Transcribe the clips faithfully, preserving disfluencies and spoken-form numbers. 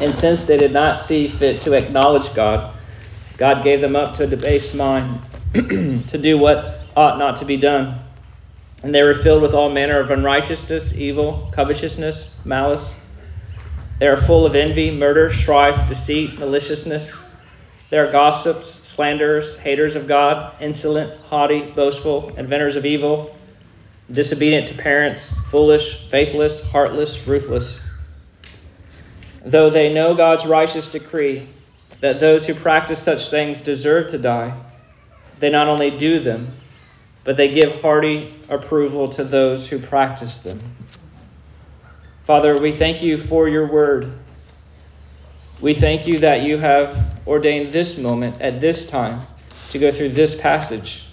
And since they did not see fit to acknowledge God, God gave them up to a debased mind to do what ought not to be done. And they were filled with all manner of unrighteousness, evil, covetousness, malice. They are full of envy, murder, strife, deceit, maliciousness. They are gossips, slanderers, haters of God, insolent, haughty, boastful, inventors of evil, disobedient to parents, foolish, faithless, heartless, ruthless. Though they know God's righteous decree that those who practice such things deserve to die, they not only do them, but they give hearty approval to those who practice them. Father, we thank you for your word. We thank you that you have ordained this moment at this time to go through this passage.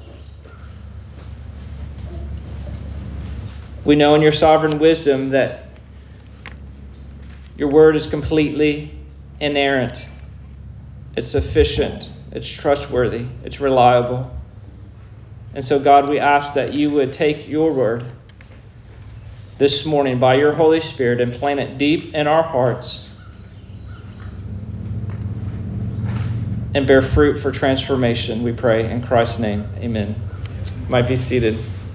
We know in your sovereign wisdom that your word is completely inerrant. It's sufficient. It's trustworthy. It's reliable. And so, God, we ask that you would take your word this morning by your Holy Spirit and plant it deep in our hearts and bear fruit for transformation, we pray in Christ's name. Amen. You might be seated.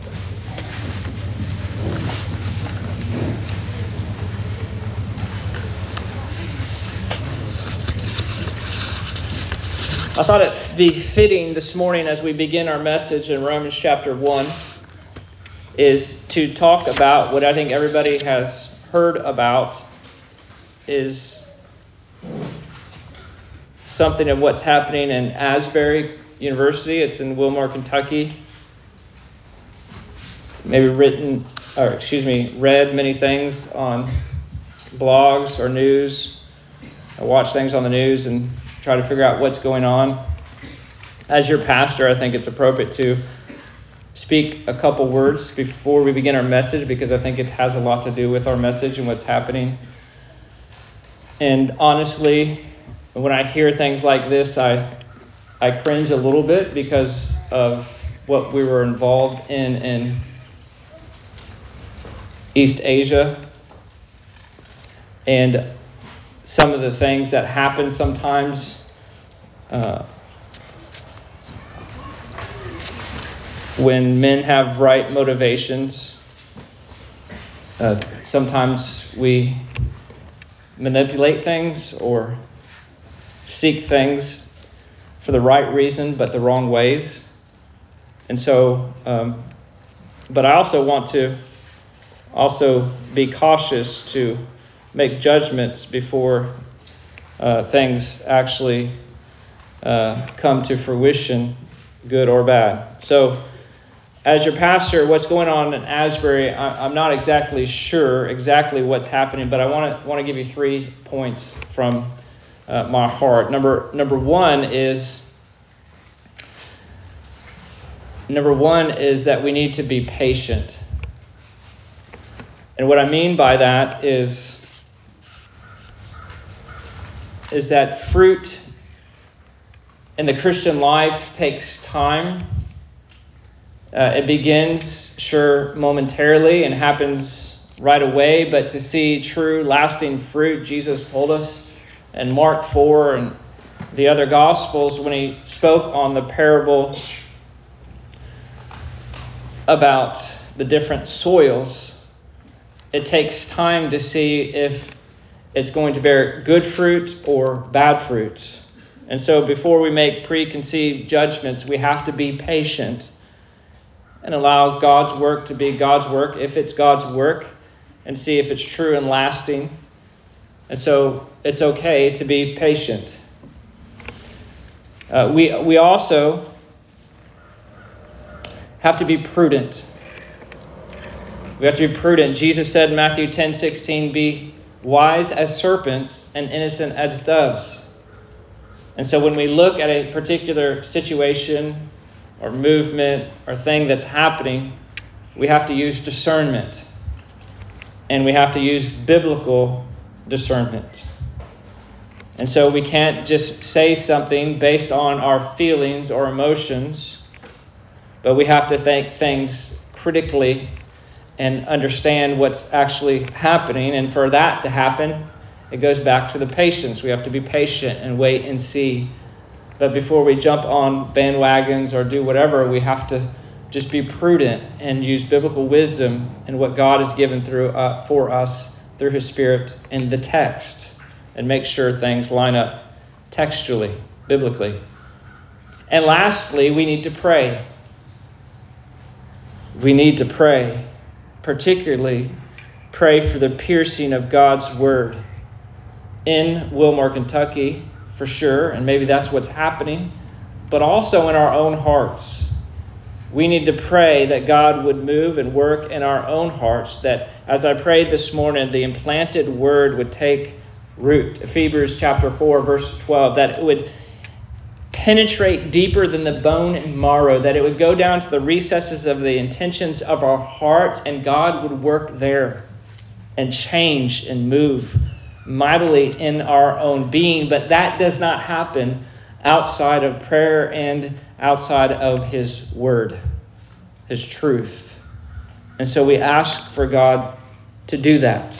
I thought it'd be fitting this morning as we begin our message in Romans chapter one is to talk about what I think everybody has heard about is something of what's happening in Asbury University. It's in Wilmore, Kentucky. Maybe written, or excuse me, read many things on blogs or news. I watch things on the news and try to figure out what's going on. As your pastor, I think it's appropriate to speak a couple words before we begin our message because I think it has a lot to do with our message and what's happening. And honestly, when I hear things like this, I I cringe a little bit because of what we were involved in in East Asia and some of the things that happen sometimes. Uh, when men have right motivations, uh, sometimes we manipulate things or seek things for the right reason but the wrong ways. And so, um, but I also want to also be cautious to make judgments before uh, things actually uh, come to fruition, good or bad. So, as your pastor, what's going on in Asbury, I, I'm not exactly sure exactly what's happening, but I want to want to give you three points from uh, my heart. Number number one is number one is that we need to be patient. And what I mean by that is, is that fruit in the Christian life takes time. Uh, it begins, sure, momentarily and happens right away, but to see true, lasting fruit, Jesus told us in Mark four and the other Gospels when he spoke on the parable about the different soils. It takes time to see if it's going to bear good fruit or bad fruit. And so before we make preconceived judgments, we have to be patient and allow God's work to be God's work, if it's God's work, and see if it's true and lasting. And so it's okay to be patient. Uh, we we also have to be prudent. We have to be prudent. Jesus said in Matthew ten sixteen, be wise as serpents and innocent as doves. And so when we look at a particular situation or movement or thing that's happening, we have to use discernment. And we have to use biblical discernment. And so we can't just say something based on our feelings or emotions, but we have to think things critically and understand what's actually happening. And for that to happen, It goes back to the patience. We have to be patient and wait and see. But before we jump on bandwagons or do whatever, we have to just be prudent and use biblical wisdom in what God has given through uh, for us through His Spirit in the text, and make sure things line up textually, biblically. And lastly, we need to pray. We need to pray, particularly pray for the piercing of God's Word in Wilmore, Kentucky, for sure, and maybe that's what's happening, but also in our own hearts. We need to pray that God would move and work in our own hearts, that as I prayed this morning, the implanted Word would take root. Ephesians chapter four, verse twelve, that it would penetrate deeper than the bone and marrow, that it would go down to the recesses of the intentions of our hearts, and God would work there and change and move mightily in our own being. But that does not happen outside of prayer and outside of His Word, His truth. And so we ask for God to do that.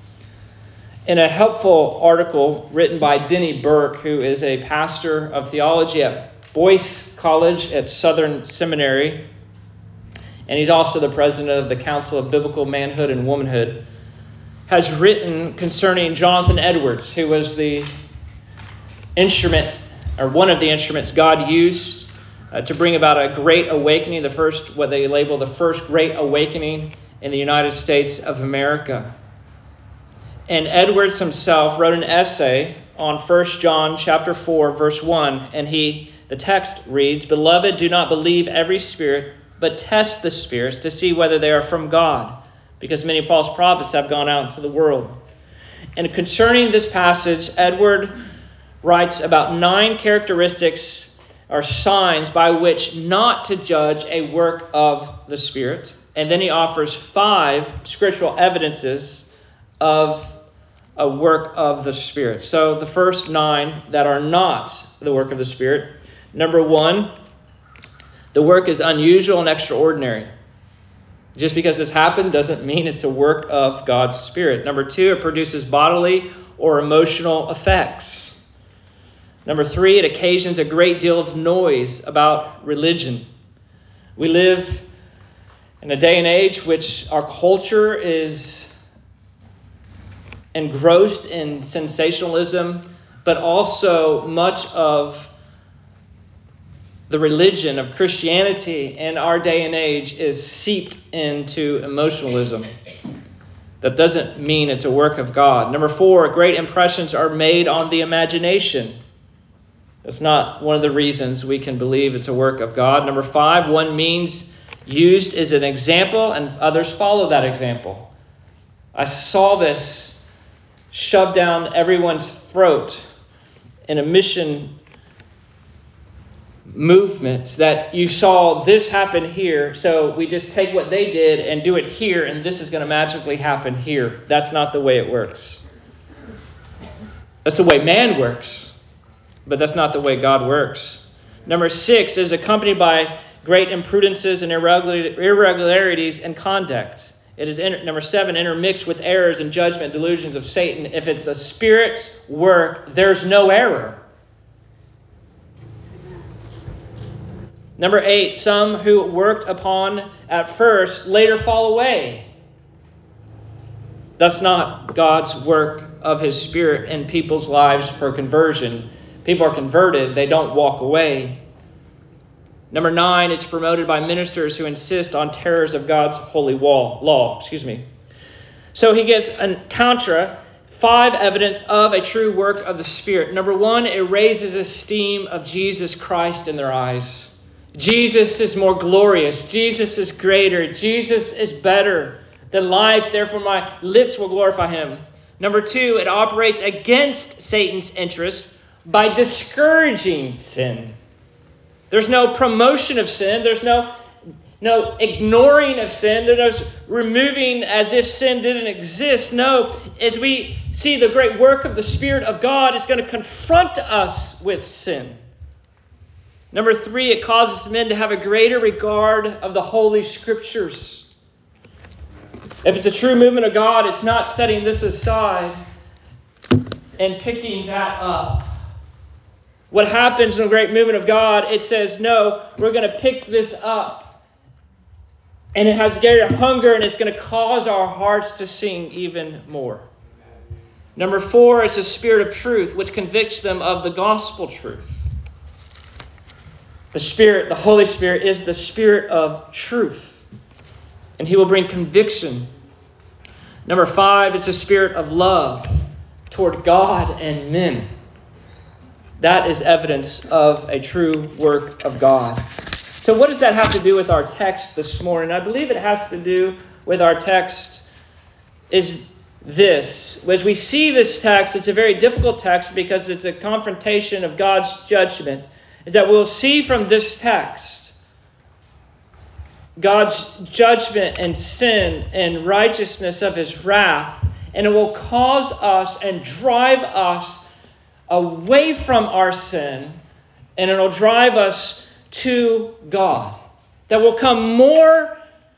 In a helpful article written by Denny Burke, who is a pastor of theology at Boyce College at Southern Seminary, and he's also the president of the Council of Biblical Manhood and Womanhood, has written concerning Jonathan Edwards, who was the instrument, or one of the instruments God used uh, to bring about a great awakening, the first, what they label the first great awakening in the United States of America. And Edwards himself wrote an essay on First John chapter four, verse one, and he, the text reads, "Beloved, do not believe every spirit, but test the spirits to see whether they are from God, because many false prophets have gone out into the world." And concerning this passage, Edward writes about nine characteristics or signs by which not to judge a work of the Spirit. And then he offers five scriptural evidences of a work of the Spirit. So the first nine that are not the work of the Spirit. Number one, the work is unusual and extraordinary. Just because this happened doesn't mean it's a work of God's Spirit. Number two, it produces bodily or emotional effects. Number three, it occasions a great deal of noise about religion. We live in a day and age which our culture is engrossed in sensationalism, but also much of the religion of Christianity in our day and age is seeped into emotionalism. That doesn't mean it's a work of God. Number four, great impressions are made on the imagination. That's not one of the reasons we can believe it's a work of God. Number five, one means used as an example and others follow that example. I saw this shoved down everyone's throat in a mission movement, that you saw this happen here, so we just take what they did and do it here, and this is going to magically happen here. That's not the way it works. That's the way man works, but that's not the way God works. Number six is accompanied by great imprudences and irregularities in conduct. It is, inter- number seven, intermixed with errors and judgment, delusions of Satan. If it's a Spirit's work, there's no error. Number eight, some who worked upon at first later fall away. That's not God's work of His Spirit in people's lives for conversion. People are converted, they don't walk away. Number nine, it's promoted by ministers who insist on terrors of God's holy wall, law. Excuse me. So he gives a contra, five evidence of a true work of the Spirit. Number one, it raises esteem of Jesus Christ in their eyes. Jesus is more glorious. Jesus is greater. Jesus is better than life. Therefore, my lips will glorify Him. Number two, it operates against Satan's interest by discouraging sin. There's no promotion of sin. There's no, no ignoring of sin. There's no removing as if sin didn't exist. No, as we see the great work of the Spirit of God, it's going to confront us with sin. Number three, it causes men to have a greater regard of the Holy Scriptures. If it's a true movement of God, it's not setting this aside and picking that up. What happens in the great movement of God, it says, no, we're going to pick this up. And it has greater hunger, and it's going to cause our hearts to sing even more. Number four is the Spirit of truth, which convicts them of the gospel truth. The Spirit, the Holy Spirit, is the Spirit of truth. And He will bring conviction. Number five is the Spirit of love toward God and men. That is evidence of a true work of God. So what does that have to do with our text this morning? I believe it has to do with our text is this. As we see this text, it's a very difficult text because it's a confrontation of God's judgment. Is that we'll see from this text God's judgment and sin and righteousness of His wrath. And it will cause us and drive us away from our sin. And it will drive us to God. That will come more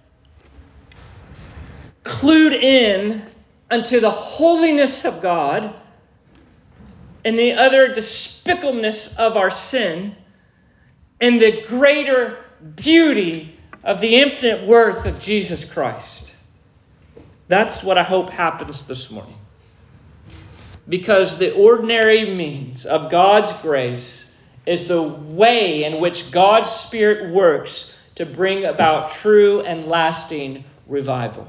clued in unto the holiness of God and the utter despicableness of our sin and the greater beauty of the infinite worth of Jesus Christ. That's what I hope happens this morning. Because the ordinary means of God's grace is the way in which God's Spirit works to bring about true and lasting revival.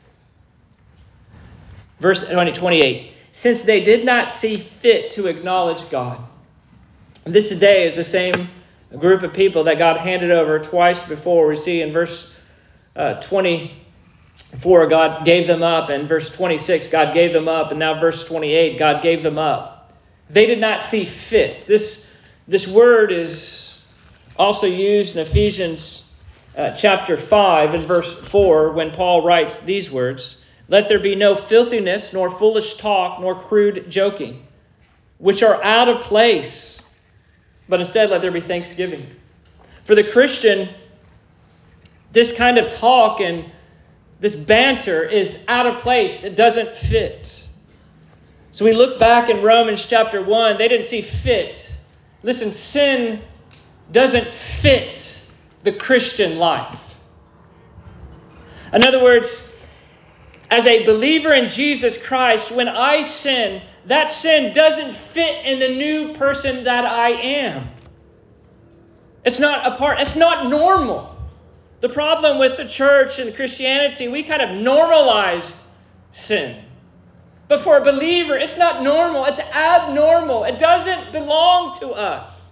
Verse twenty-eight. Since they did not see fit to acknowledge God. And this today is the same group of people that God handed over twice before. We see in verse uh, twenty-four, God gave them up. And verse twenty-six, God gave them up. And now verse twenty-eight, God gave them up. They did not see fit. This, this word is also used in Ephesians uh, chapter five and verse four when Paul writes these words. Let there be no filthiness, nor foolish talk, nor crude joking, which are out of place. But instead, let there be thanksgiving. For the Christian, this kind of talk and this banter is out of place. It doesn't fit. So we look back in Romans chapter one. They didn't see fit. Listen, sin doesn't fit the Christian life. In other words, as a believer in Jesus Christ, when I sin, that sin doesn't fit in the new person that I am. It's not a part, it's not normal. The problem with the church and Christianity, we kind of normalized sin. But for a believer, it's not normal, it's abnormal. It doesn't belong to us.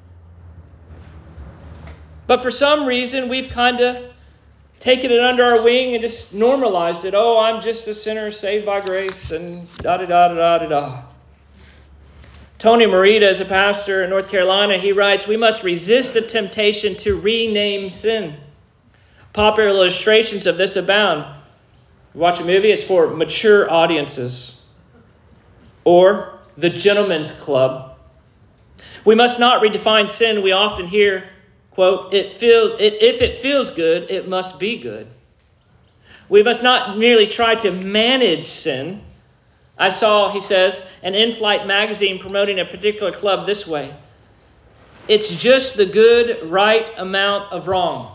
But for some reason, we've kind of taken it under our wing and just normalized it. Oh, I'm just a sinner saved by grace and da-da-da-da-da-da-da. Tony Morita is a pastor in North Carolina. He writes, we must resist the temptation to rename sin. Popular illustrations of this abound. You watch a movie, it's for mature audiences. Or The Gentleman's Club. We must not redefine sin. We often hear, quote, it feels it, if it feels good, it must be good. We must not merely try to manage sin. I saw, he says, an in-flight magazine promoting a particular club this way. It's just the good, right amount of wrong.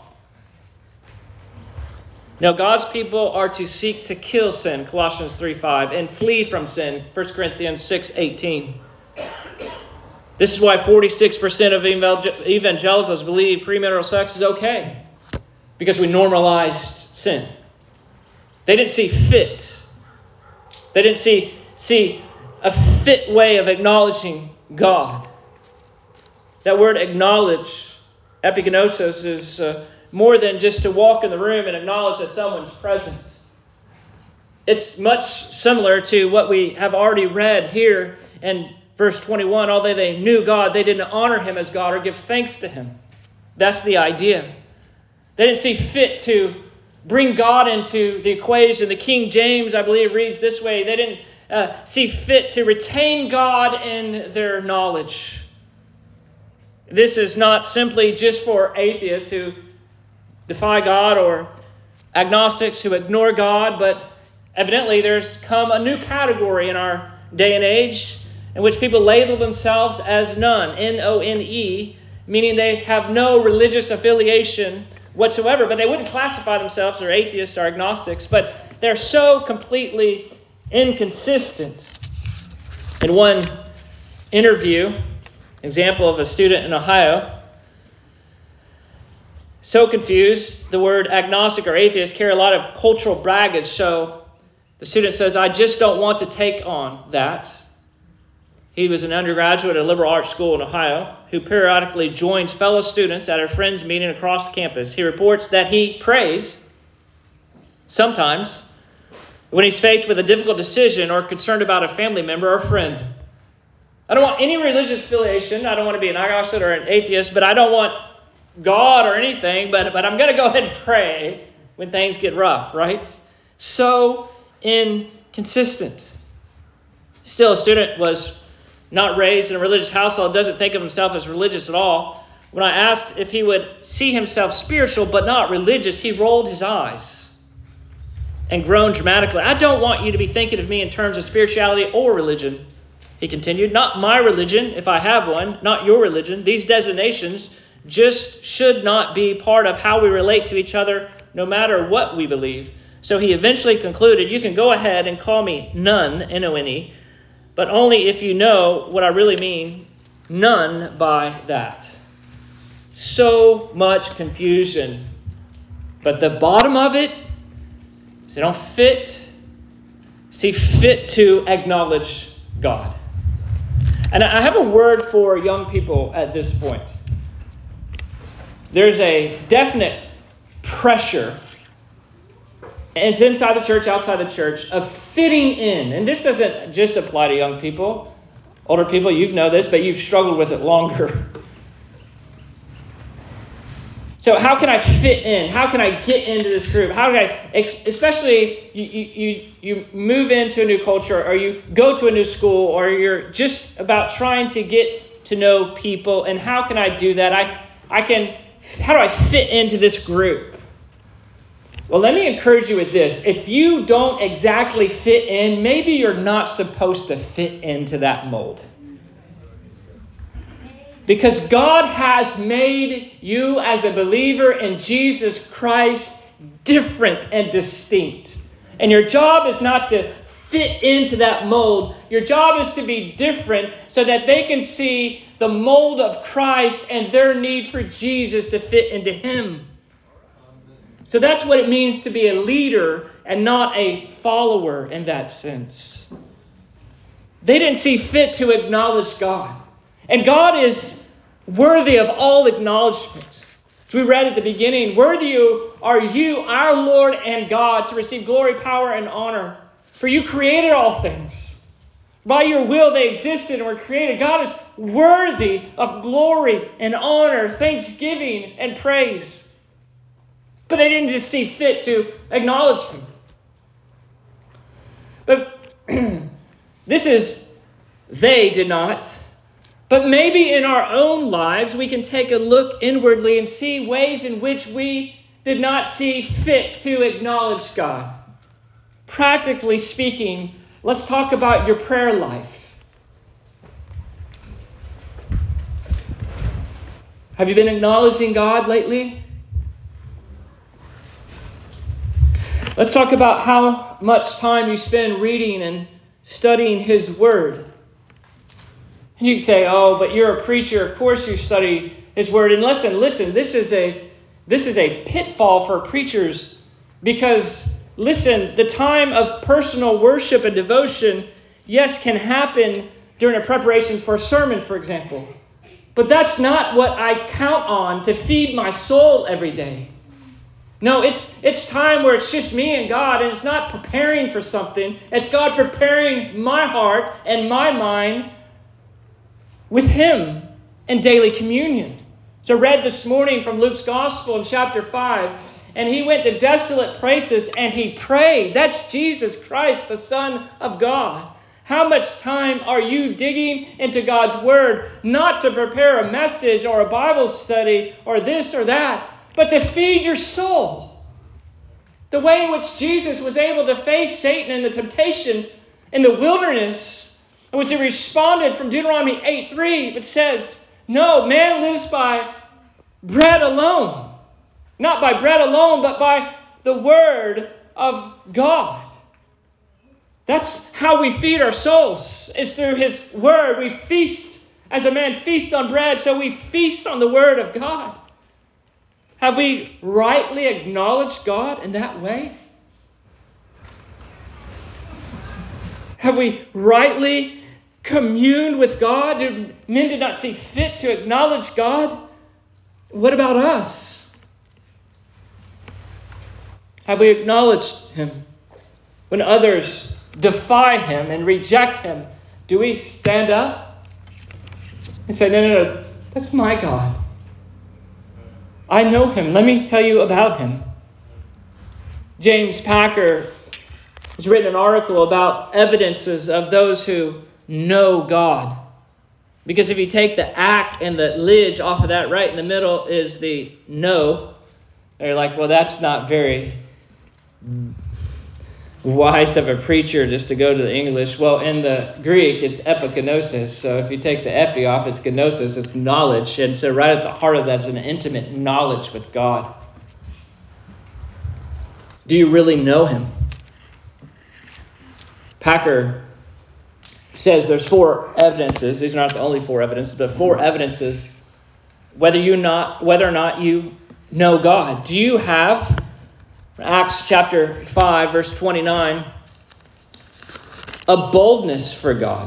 Now, God's people are to seek to kill sin, Colossians three five, and flee from sin, First Corinthians six eighteen. This is why forty-six percent of evangelicals believe premarital sex is okay. Because we normalized sin. They didn't see fit. They didn't see, see a fit way of acknowledging God. That word acknowledge, epigenosis, is uh, more than just to walk in the room and acknowledge that someone's present. It's much similar to what we have already read here in verse twenty-one. Although they knew God, they didn't honor Him as God or give thanks to Him. That's the idea. They didn't see fit to bring God into the equation. The King James, I believe, reads this way. They didn't uh, see fit to retain God in their knowledge. This is not simply just for atheists who defy God or agnostics who ignore God, but evidently there's come a new category in our day and age. in which people label themselves as none, N O N E, meaning they have no religious affiliation whatsoever, but they wouldn't classify themselves as atheists or agnostics, but they're so completely inconsistent. In one interview, example of a student in Ohio, so confused, the word agnostic or atheist carry a lot of cultural baggage, so the student says, I just don't want to take on that. He was an undergraduate at a liberal arts school in Ohio who periodically joins fellow students at a friends meeting across campus. He reports that he prays sometimes when he's faced with a difficult decision or concerned about a family member or friend. I don't want any religious affiliation. I don't want to be an agnostic or an atheist, but I don't want God or anything, but, but I'm going to go ahead and pray when things get rough, right? So inconsistent. Still, a student was not raised in a religious household, doesn't think of himself as religious at all. When I asked if he would see himself spiritual but not religious, he rolled his eyes and groaned dramatically. I don't want you to be thinking of me in terms of spirituality or religion, he continued. Not my religion, if I have one, not your religion. These designations just should not be part of how we relate to each other, no matter what we believe. So he eventually concluded, you can go ahead and call me none, N O N E, but only if you know what I really mean, none by that. So much confusion. But the bottom of it is they don't fit, see fit to acknowledge God. And I have a word for young people at this point. There's a definite pressure, and it's inside the church, outside the church, of fitting in. And this doesn't just apply to young people. Older people, you know this, but you've struggled with it longer. So how can I fit in? How can I get into this group? How can I, especially you, you, you move into a new culture, or you go to a new school, or you're just about trying to get to know people. And how can I do that? I, I can, how do I fit into this group? Well, let me encourage you with this. If you don't exactly fit in, maybe you're not supposed to fit into that mold. Because God has made you as a believer in Jesus Christ different and distinct. And your job is not to fit into that mold. Your job is to be different so that they can see the mold of Christ and their need for Jesus to fit into Him. So that's what it means to be a leader and not a follower in that sense. They didn't see fit to acknowledge God. And God is worthy of all acknowledgement. As we read at the beginning, worthy are you, our Lord and God, to receive glory, power, and honor. For you created all things. By your will they existed and were created. God is worthy of glory and honor, thanksgiving, and praise. But they didn't just see fit to acknowledge Him. But this is, they did not. But maybe in our own lives, we can take a look inwardly and see ways in which we did not see fit to acknowledge God. Practically speaking, let's talk about your prayer life. Have you been acknowledging God lately? Let's talk about how much time you spend reading and studying His Word. And you can say, oh, but you're a preacher. Of course you study His Word. And listen, listen, this is a this is a pitfall for preachers. Because, listen, the time of personal worship and devotion, yes, can happen during a preparation for a sermon, for example. But that's not what I count on to feed my soul every day. No, it's it's time where it's just me and God, and it's not preparing for something. It's God preparing my heart and my mind with Him in daily communion. So I read this morning from Luke's Gospel in chapter five, and He went to desolate places and He prayed. That's Jesus Christ, the Son of God. How much time are you digging into God's Word, not to prepare a message or a Bible study or this or that, but to feed your soul? The way in which Jesus was able to face Satan and the temptation in the wilderness It was a responded from Deuteronomy eight three, which says, no, man lives by bread alone. Not by bread alone, but by the word of God. That's how we feed our souls, is through his word. We feast as a man feasts on bread, so we feast on the word of God. Have we rightly acknowledged God in that way? Have we rightly communed with God? Did, men did not see fit to acknowledge God. What about us? Have we acknowledged him? When others defy him and reject him, do we stand up and say, no, no, no, that's my God. I know him. Let me tell you about him. James Packer has written an article about evidences of those who know God. Because if you take the act and the lidge off of that, right in the middle is the know. They're like, well, that's not very wise of a preacher just to go to the English. Well, in the Greek, it's epignosis. So if you take the epi off, it's gnosis, it's knowledge. And so right at the heart of that is an intimate knowledge with God. Do you really know him? Packer says there's four evidences. These are not the only four evidences, but four evidences whether you not whether or not you know God. Do you have, Acts chapter five, verse twenty-nine, a boldness for God?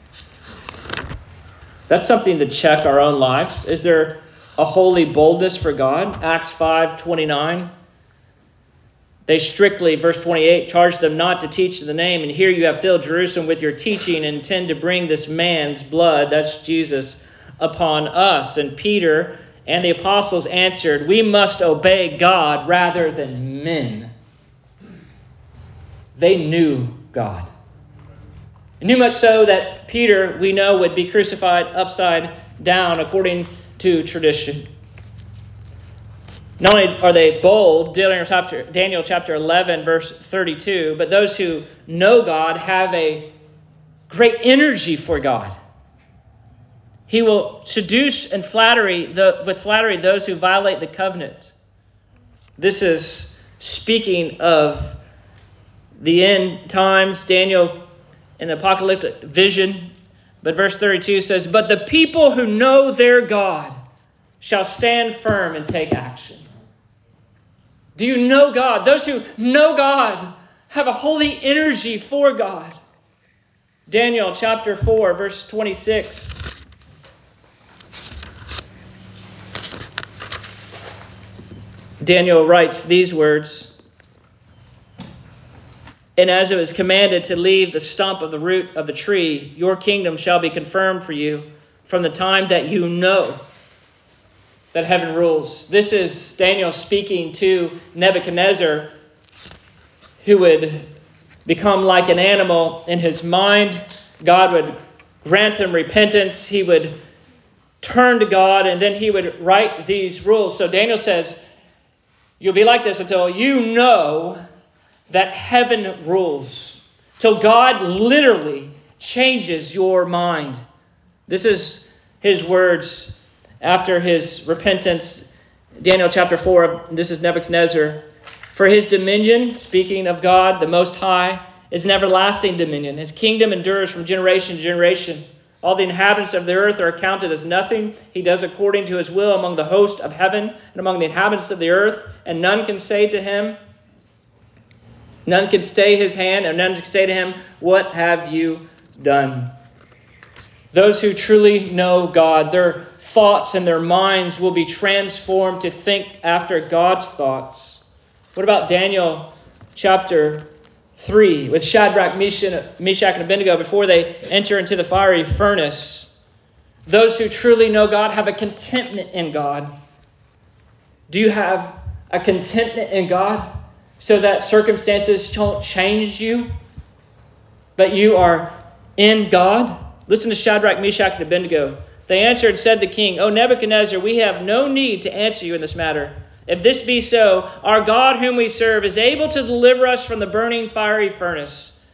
That's something to check our own lives. Is there a holy boldness for God? Acts five twenty-nine. They strictly, verse twenty-eight, charged them not to teach in the name. And here you have filled Jerusalem with your teaching and intend to bring this man's blood, that's Jesus, upon us. And Peter and the apostles answered, we must obey God rather than men. They knew God. They knew much so that Peter, we know, would be crucified upside down according to tradition. Not only are they bold, Daniel chapter, Daniel chapter eleven, verse thirty-two, but those who know God have a great energy for God. He will seduce and flattery the, with flattery those who violate the covenant. This is speaking of the end times, Daniel in the apocalyptic vision. But verse thirty-two says, but the people who know their God shall stand firm and take action. Do you know God? Those who know God have a holy energy for God. Daniel chapter four, verse twenty-six. Daniel writes these words, and as it was commanded to leave the stump of the root of the tree, your kingdom shall be confirmed for you from the time that you know that heaven rules. This is Daniel speaking to Nebuchadnezzar, who would become like an animal in his mind. God would grant him repentance. He would turn to God, and then he would write these rules. So Daniel says, you'll be like this until you know that heaven rules. Till God literally changes your mind. This is his words after his repentance. Daniel chapter four, this is Nebuchadnezzar. For his dominion, speaking of God, the Most High, is an everlasting dominion. His kingdom endures from generation to generation. All the inhabitants of the earth are accounted as nothing. He does according to his will among the host of heaven and among the inhabitants of the earth. And none can say to him, none can stay his hand, and none can say to him, what have you done? Those who truly know God, their thoughts and their minds will be transformed to think after God's thoughts. What about Daniel chapter three with Shadrach, Meshach, and Abednego before they enter into the fiery furnace? Those who truly know God have a contentment in God. Do you have a contentment in God so that circumstances don't change you, but you are in God? Listen to Shadrach, Meshach, and Abednego. They answered and said to the king, O Nebuchadnezzar, we have no need to answer you in this matter. If this be so, our God whom we serve is able to deliver us from the burning fiery furnace,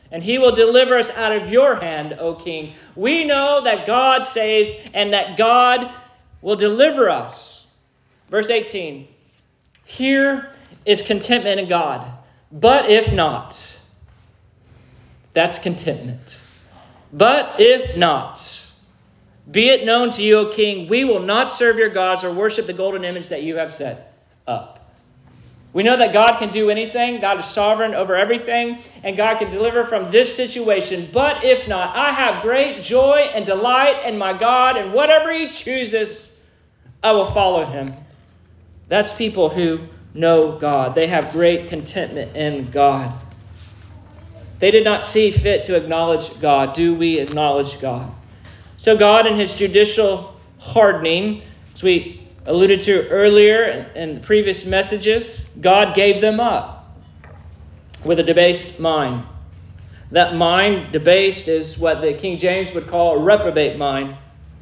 and he will deliver us out of your hand, O king. We know that God saves and that God will deliver us. Verse eighteen. Here is contentment in God. But if not, that's contentment. But if not, be it known to you, O king, we will not serve your gods or worship the golden image that you have set up. We know that God can do anything. God is sovereign over everything. And God can deliver from this situation. But if not, I have great joy and delight in my God. And whatever he chooses, I will follow him. That's people who know God. They have great contentment in God. They did not see fit to acknowledge God. Do we acknowledge God? So God in his judicial hardening, as we alluded to earlier in, in previous messages, God gave them up with a debased mind. That mind, debased, is what the King James would call a reprobate mind.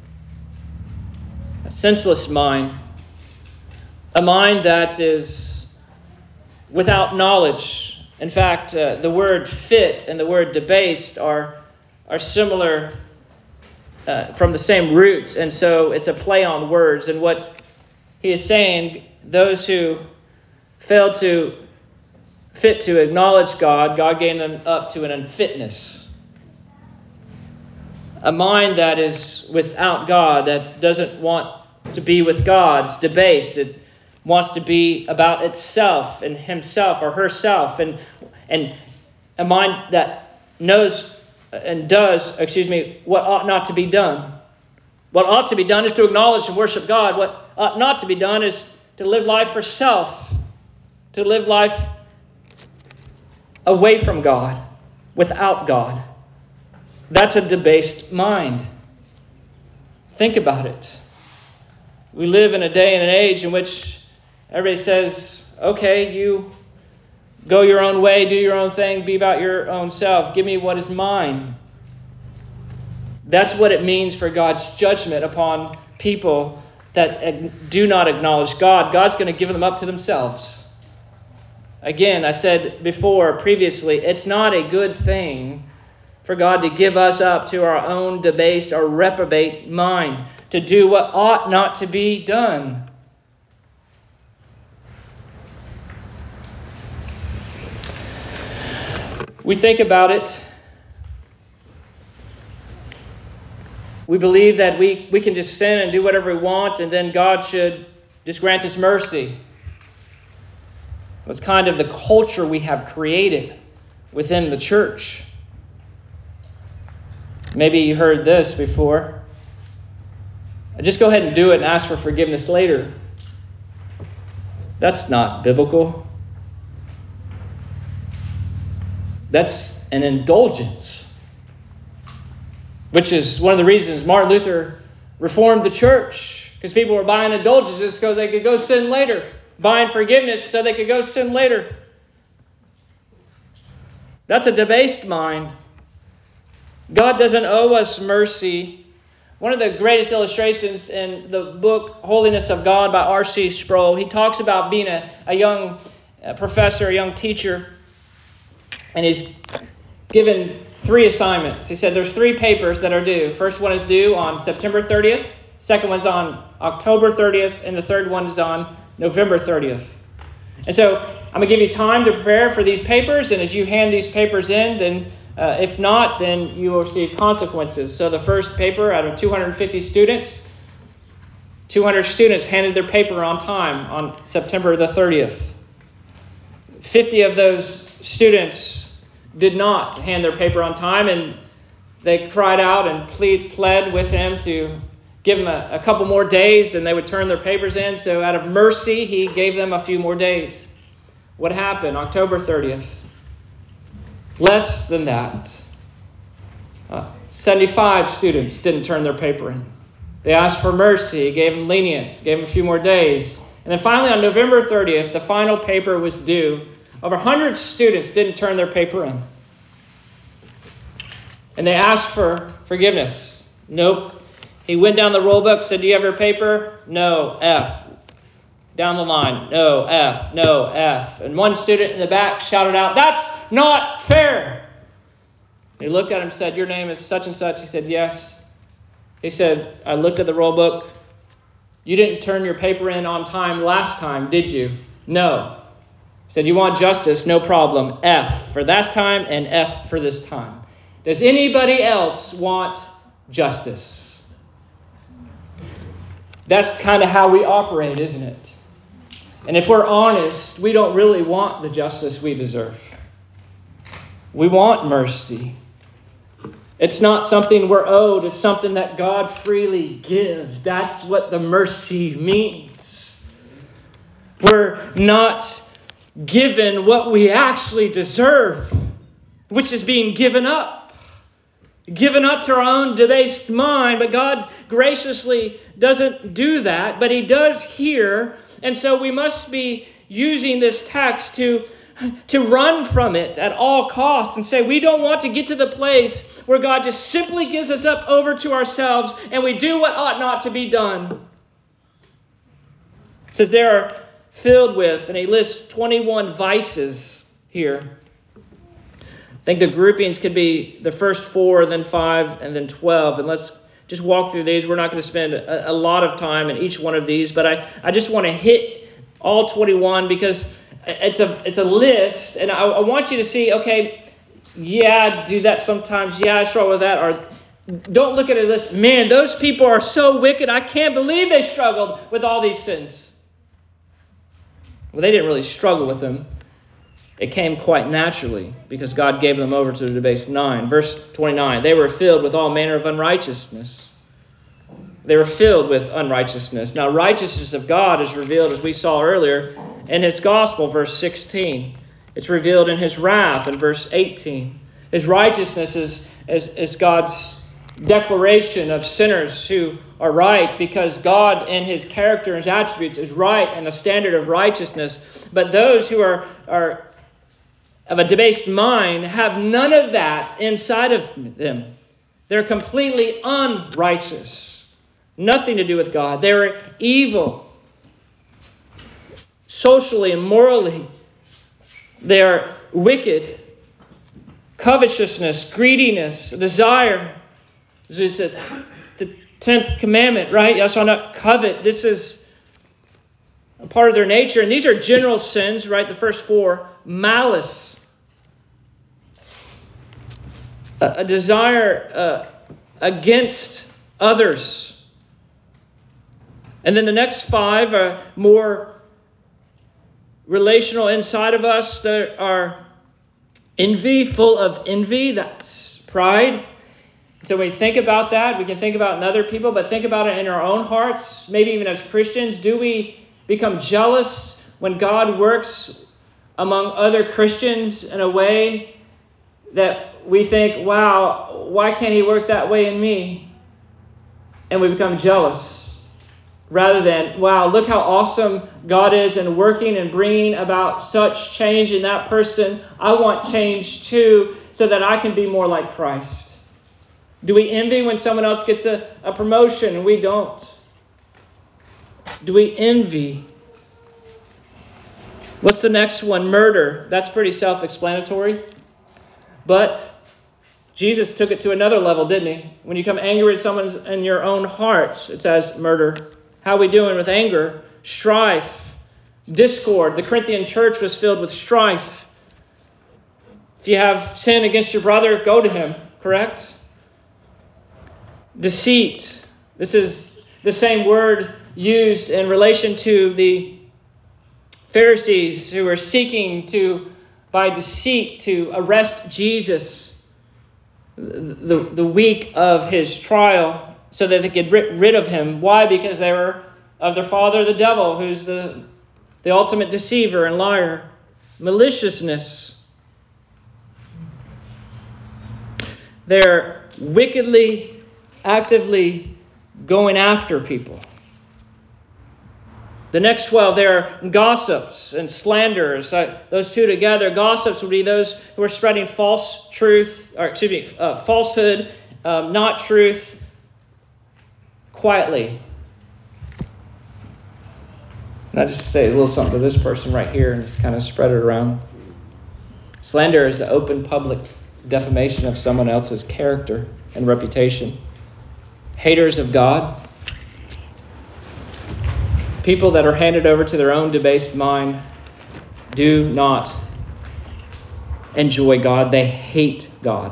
A senseless mind. A mind that is without knowledge. In fact, uh, the word fit and the word debased are, are similar uh, from the same root. And so it's a play on words. And what he is saying, those who failed to fit to acknowledge God, God gave them up to an unfitness. A mind that is without God, that doesn't want to be with God, is debased. It wants to be about itself and himself or herself. And, and a mind that knows and does, excuse me, what ought not to be done. What ought to be done is to acknowledge and worship God. What ought not to be done is to live life for self, to live life away from God, without God. That's a debased mind. Think about it. We live in a day and an age in which everybody says, okay, you go your own way, do your own thing, be about your own self. Give me what is mine. That's what it means for God's judgment upon people that do not acknowledge God. God's going to give them up to themselves. Again, I said before, previously, it's not a good thing for God to give us up to our own debased or reprobate mind, to do what ought not to be done. We think about it. We believe that we, we can just sin and do whatever we want, and then God should just grant us mercy. That's kind of the culture we have created within the church. Maybe you heard this before. Just go ahead and do it and ask for forgiveness later. That's not biblical. That's an indulgence. Which is one of the reasons Martin Luther reformed the church. Because people were buying indulgences so they could go sin later. Buying forgiveness so they could go sin later. That's a debased mind. God doesn't owe us mercy. One of the greatest illustrations in the book Holiness of God by R C Sproul, he talks about being a, a young professor, a young teacher. And he's given three assignments. He said there's three papers that are due. First one is due on September thirtieth. Second one's on October thirtieth. And the third one is on November thirtieth. And so I'm going to give you time to prepare for these papers. And as you hand these papers in, then uh, if not, then you will receive consequences. So the first paper out of two hundred fifty students, two hundred students handed their paper on time on September the thirtieth. fifty of those students did not hand their paper on time, and they cried out and plead, pled with him to give them a, a couple more days, and they would turn their papers in. So out of mercy, he gave them a few more days. What happened? October thirtieth. Less than that. Uh, seventy-five students didn't turn their paper in. They asked for mercy, gave them lenience, gave them a few more days. And then finally on November thirtieth, the final paper was due. Over one hundred students didn't turn their paper in. And they asked for forgiveness. Nope. He went down the roll book, said, do you have your paper? No, F. Down the line, no, F, no, F. And one student in the back shouted out, that's not fair. He looked at him and said, your name is such and such. He said, yes. He said, I looked at the roll book. You didn't turn your paper in on time last time, did you? No. He said, you want justice? No problem. F for that time and F for this time. Does anybody else want justice? That's kind of how we operate, isn't it? And if we're honest, we don't really want the justice we deserve. We want mercy. It's not something we're owed. It's something that God freely gives. That's what the mercy means. We're not given what we actually deserve, which is being given up. Given up to our own debased mind. But God graciously doesn't do that. But He does here. And so we must be using this text to to run from it at all costs and say we don't want to get to the place where God just simply gives us up over to ourselves and we do what ought not to be done. It says they are filled with, and he lists twenty-one vices here. I think the groupings could be the first four, then five, and then twelve. And let's just walk through these. We're not going to spend a, a lot of time in each one of these, but I, I just want to hit all twenty-one because It's a it's a list, and I, I want you to see, okay, yeah, I do that sometimes. Yeah, I struggle with that. Or don't look at a list. Man, those people are so wicked. I can't believe they struggled with all these sins. Well, they didn't really struggle with them. It came quite naturally because God gave them over to the debased mind. Verse twenty-nine, they were filled with all manner of unrighteousness. They were filled with unrighteousness. Now, righteousness of God is revealed, as we saw earlier, in His gospel, verse sixteen. It's revealed in His wrath in verse eighteen. His righteousness is, is, is God's declaration of sinners who are right because God in His character and His attributes is right and the standard of righteousness. But those who are, are of a debased mind have none of that inside of them. They're completely unrighteous. Nothing to do with God. They're evil. Socially and morally. They are wicked. Covetousness, greediness, desire. This is the tenth commandment, right? You shall not covet. This is a part of their nature. And these are general sins, right? The first four. Malice. A, a desire uh, against others. And then the next five are more relational inside of us. There are envy, full of envy. That's pride. So when we think about that, we can think about in other people, but think about it in our own hearts. Maybe even as Christians, do we become jealous when God works among other Christians in a way that we think, wow, why can't He work that way in me? And we become jealous. Rather than, wow, look how awesome God is in working and bringing about such change in that person. I want change too so that I can be more like Christ. Do we envy when someone else gets a, a promotion and we don't? Do we envy? What's the next one? Murder. That's pretty self-explanatory. But Jesus took it to another level, didn't He? When you become angry at someone in your own heart, it says murder. How are we doing with anger? Strife, discord. The Corinthian church was filled with strife. If you have sin against your brother, go to him, correct? Deceit. This is the same word used in relation to the Pharisees who were seeking to, by deceit, to arrest Jesus the, the week of His trial, so that they could get rid of Him. Why? Because they were of their father, the devil, who's the, the ultimate deceiver and liar. Maliciousness. They're wickedly, actively going after people. The next twelve, they're gossips and slanderers. Uh, those two together, gossips would be those who are spreading false truth, or excuse me, uh, falsehood, um, not truth, quietly. And I just say a little something to this person right here and just kind of spread it around. Slander is the open public defamation of someone else's character and reputation. Haters of God. People that are handed over to their own debased mind do not enjoy God. They hate God.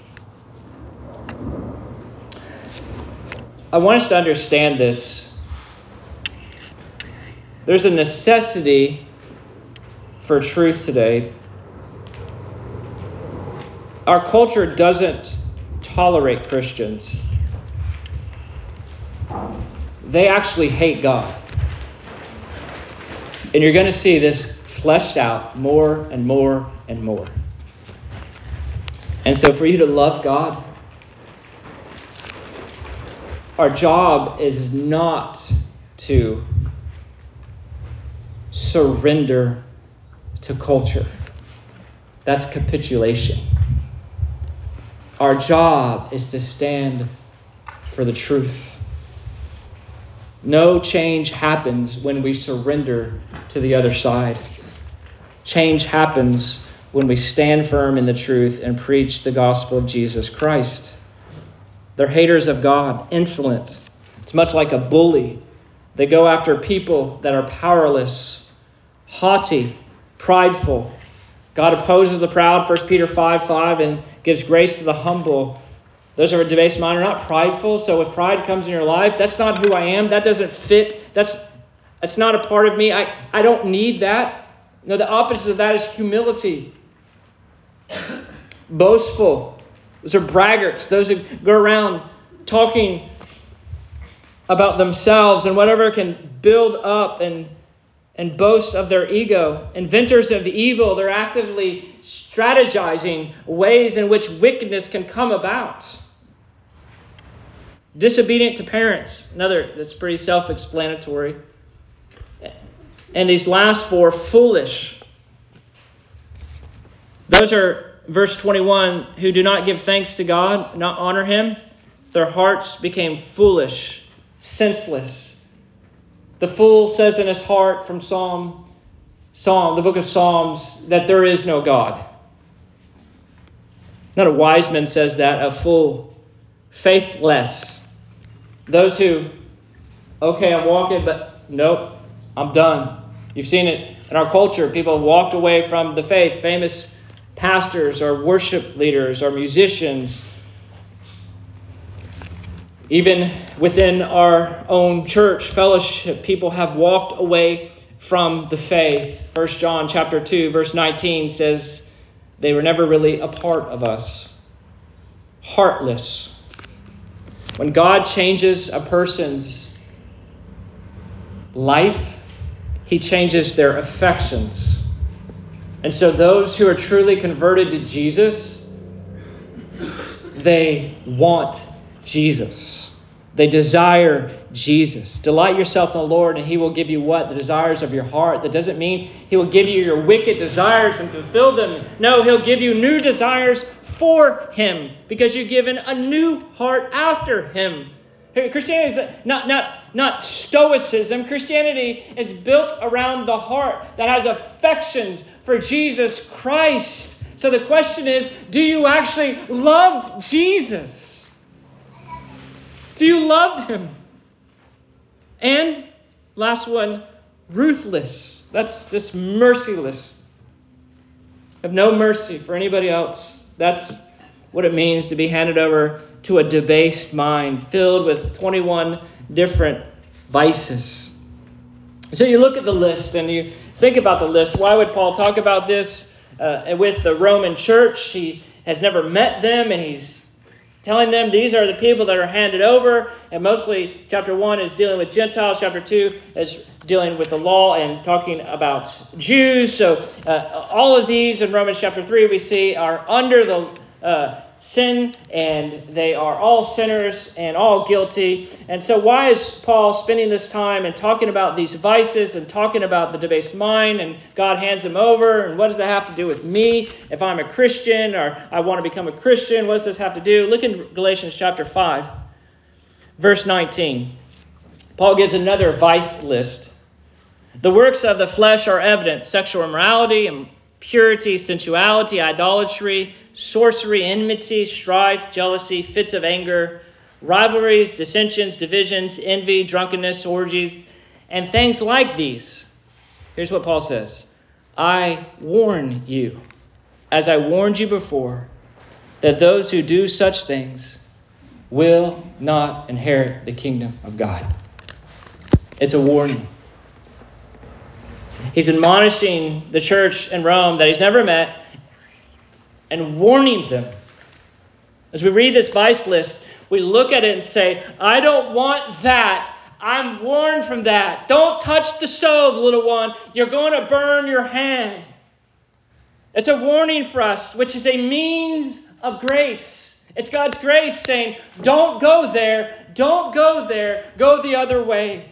I want us to understand this. There's a necessity for truth today. Our culture doesn't tolerate Christians. They actually hate God. And you're going to see this fleshed out more and more and more. And so for you to love God, our job is not to surrender to culture. That's capitulation. Our job is to stand for the truth. No change happens when we surrender to the other side. Change happens when we stand firm in the truth and preach the gospel of Jesus Christ. They're haters of God, insolent. It's much like a bully. They go after people that are powerless, haughty, prideful. God opposes the proud, First Peter five five, and gives grace to the humble. Those who are debased mind are not prideful. So if pride comes in your life, that's not who I am. That doesn't fit. That's that's not a part of me. I, I don't need that. No, the opposite of that is humility. Boastful. Those are braggarts. Those who go around talking about themselves and whatever can build up and, and boast of their ego. Inventors of evil. They're actively strategizing ways in which wickedness can come about. Disobedient to parents. Another that's pretty self-explanatory. And these last four, foolish. Those are, verse twenty-one, who do not give thanks to God, not honor Him. Their hearts became foolish, senseless. The fool says in his heart from Psalm, Psalm, the book of Psalms, that there is no God. Not a wise man says that, a fool. Faithless. Those who, okay, I'm walking, but nope, I'm done. You've seen it in our culture. People have walked away from the faith. Famous pastors or worship leaders or musicians. Even within our own church fellowship, people have walked away from the faith. First John chapter two, verse nineteen says they were never really a part of us. Heartless. When God changes a person's life, He changes their affections. And so those who are truly converted to Jesus, they want Jesus. They desire Jesus. Delight yourself in the Lord, and He will give you what? The desires of your heart. That doesn't mean He will give you your wicked desires and fulfill them. No, He'll give you new desires for Him, because you've given a new heart after Him. Christianity is not, not, not stoicism. Christianity is built around the heart that has affections for Jesus Christ. So the question is, do you actually love Jesus? Do you love Him? And last one, ruthless. That's just merciless. Have no mercy for anybody else. That's what it means to be handed over to a debased mind filled with twenty-one different vices. So you look at the list and you think about the list. Why would Paul talk about this uh, with the Roman church? He has never met them, and he's telling them these are the people that are handed over. And mostly chapter one is dealing with Gentiles. Chapter two is dealing with the law and talking about Jews. So uh, all of these in Romans chapter three we see are under the uh, sin, and they are all sinners and all guilty. And so why is Paul spending this time and talking about these vices and talking about the debased mind, and God hands them over, and what does that have to do with me if I'm a Christian, or I want to become a Christian? What does this have to do? Look in Galatians chapter five, verse nineteen. Paul gives another vice list. The works of the flesh are evident: sexual immorality, purity, sensuality, idolatry, sorcery, enmity, strife, jealousy, fits of anger, rivalries, dissensions, divisions, envy, drunkenness, orgies, and things like these. Here's what Paul says. I warn you, as I warned you before, that those who do such things will not inherit the kingdom of God. It's a warning. He's admonishing the church in Rome that he's never met and warning them. As we read this vice list, we look at it and say, I don't want that. I'm warned from that. Don't touch the stove, little one. You're going to burn your hand. It's a warning for us, which is a means of grace. It's God's grace saying, don't go there. Don't go there. Go the other way.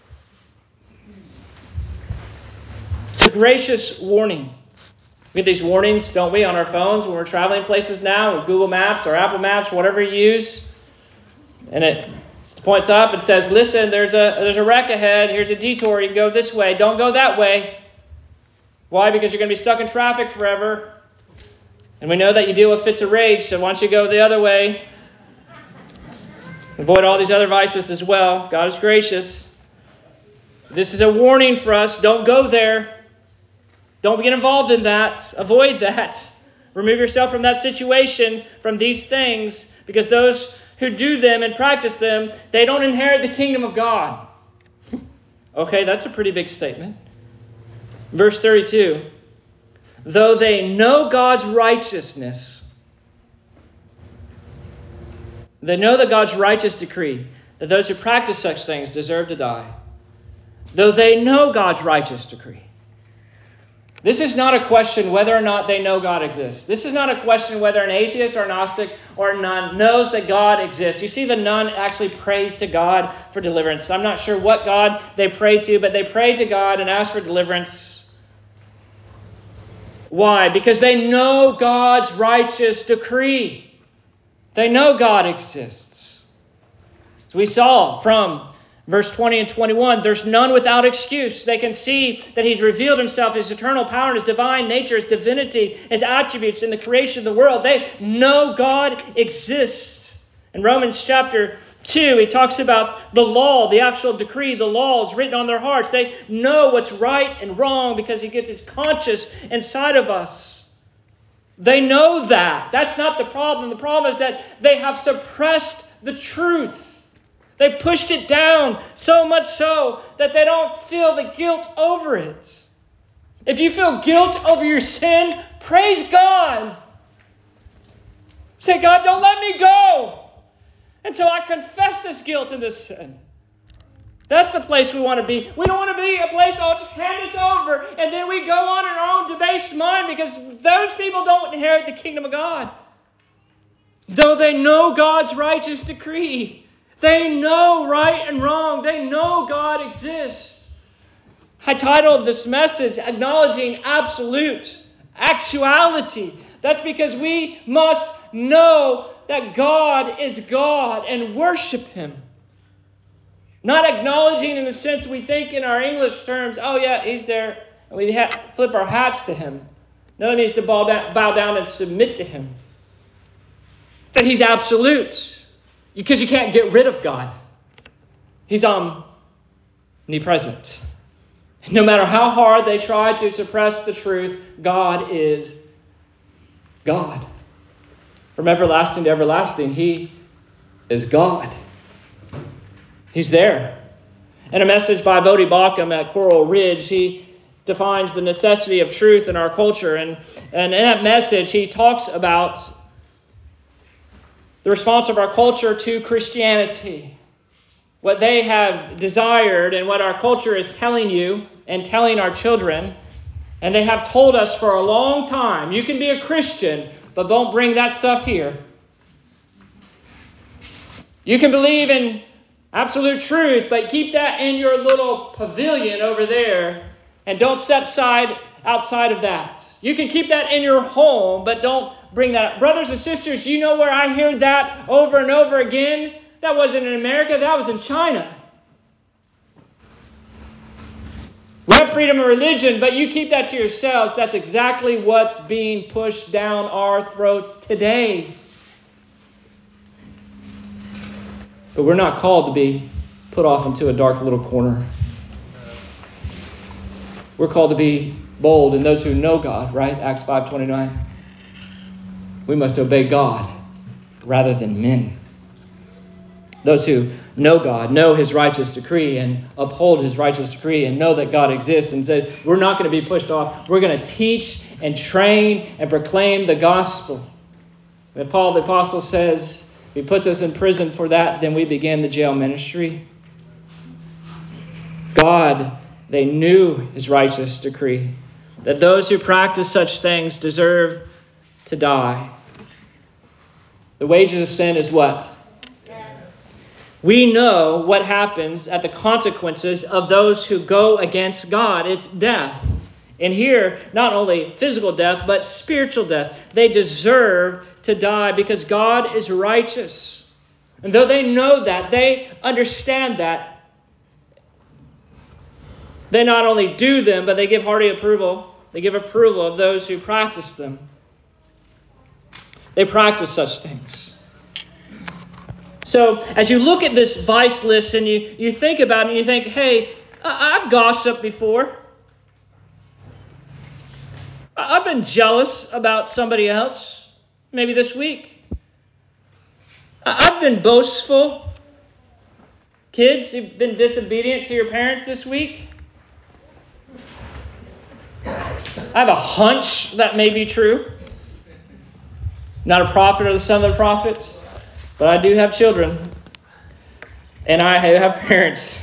It's a gracious warning. We get these warnings, don't we, on our phones when we're traveling places now, with Google Maps or Apple Maps, whatever you use. And it points up and says, listen, there's a there's a wreck ahead. Here's a detour. You can go this way. Don't go that way. Why? Because you're going to be stuck in traffic forever. And we know that you deal with fits of rage, so why don't you go the other way? Avoid all these other vices as well. God is gracious. This is a warning for us. Don't go there. Don't get involved in that. Avoid that. Remove yourself from that situation, from these things, because those who do them and practice them, they don't inherit the kingdom of God. Okay, that's a pretty big statement. Verse thirty-two. Though they know God's righteousness, they know that God's righteous decree, that those who practice such things deserve to die. Though they know God's righteous decree. This is not a question whether or not they know God exists. This is not a question whether an atheist or Gnostic or a nun knows that God exists. You see, the nun actually prays to God for deliverance. I'm not sure what God they prayed to, but they prayed to God and asked for deliverance. Why? Because they know God's righteous decree. They know God exists. As we saw from verse twenty and twenty-one, there's none without excuse. They can see that he's revealed himself, his eternal power, and his divine nature, his divinity, his attributes in the creation of the world. They know God exists. In Romans chapter two, he talks about the law, the actual decree, the law is written on their hearts. They know what's right and wrong because he gets his conscience inside of us. They know that. That's not the problem. The problem is that they have suppressed the truth. They pushed it down so much so that they don't feel the guilt over it. If you feel guilt over your sin, praise God. Say, God, don't let me go until I confess this guilt and this sin. That's the place we want to be. We don't want to be a place, oh, just hand us over, and then we go on in our own debased mind, because those people don't inherit the kingdom of God. Though they know God's righteous decree, they know right and wrong. They know God exists. I titled this message, Acknowledging Absolute Actuality. That's because we must know that God is God and worship Him. Not acknowledging in the sense we think in our English terms, oh yeah, He's there, and we ha- flip our hats to Him. No, that means to bow down, bow down and submit to Him. That He's absolute, because you can't get rid of God. He's omnipresent. No matter how hard they try to suppress the truth, God is God. From everlasting to everlasting, He is God. He's there. In a message by Voddie Baucham at Coral Ridge, he defines the necessity of truth in our culture. And, and in that message, he talks about the response of our culture to Christianity. What they have desired and what our culture is telling you and telling our children. And they have told us for a long time, you can be a Christian, but don't bring that stuff here. You can believe in absolute truth, but keep that in your little pavilion over there, and don't step aside outside of that. You can keep that in your home, but don't bring that up. Brothers and sisters, you know where I hear that over and over again? That wasn't in America, that was in China. We have freedom of religion, but you keep that to yourselves. That's exactly what's being pushed down our throats today. But we're not called to be put off into a dark little corner. We're called to be bold, and those who know God, right? Acts five twenty-nine. We must obey God rather than men. Those who know God, know His righteous decree, and uphold His righteous decree, and know that God exists, and says, we're not going to be pushed off. We're going to teach and train and proclaim the gospel. And Paul the Apostle says, if He puts us in prison for that, then we began the jail ministry. God, they knew His righteous decree, that those who practice such things deserve to die. The wages of sin is what? Death. We know what happens at the consequences of those who go against God. It's death. And here, not only physical death, but spiritual death. They deserve to die because God is righteous. And though they know that, they understand that, they not only do them, but they give hearty approval. They give approval of those who practice them. They practice such things. So as you look at this vice list and you, you think about it and you think, hey, I've gossiped before. I've been jealous about somebody else, maybe this week. I've been boastful. Kids, you've been disobedient to your parents this week. I have a hunch that may be true. Not a prophet or the son of the prophets, but I do have children. And I have parents.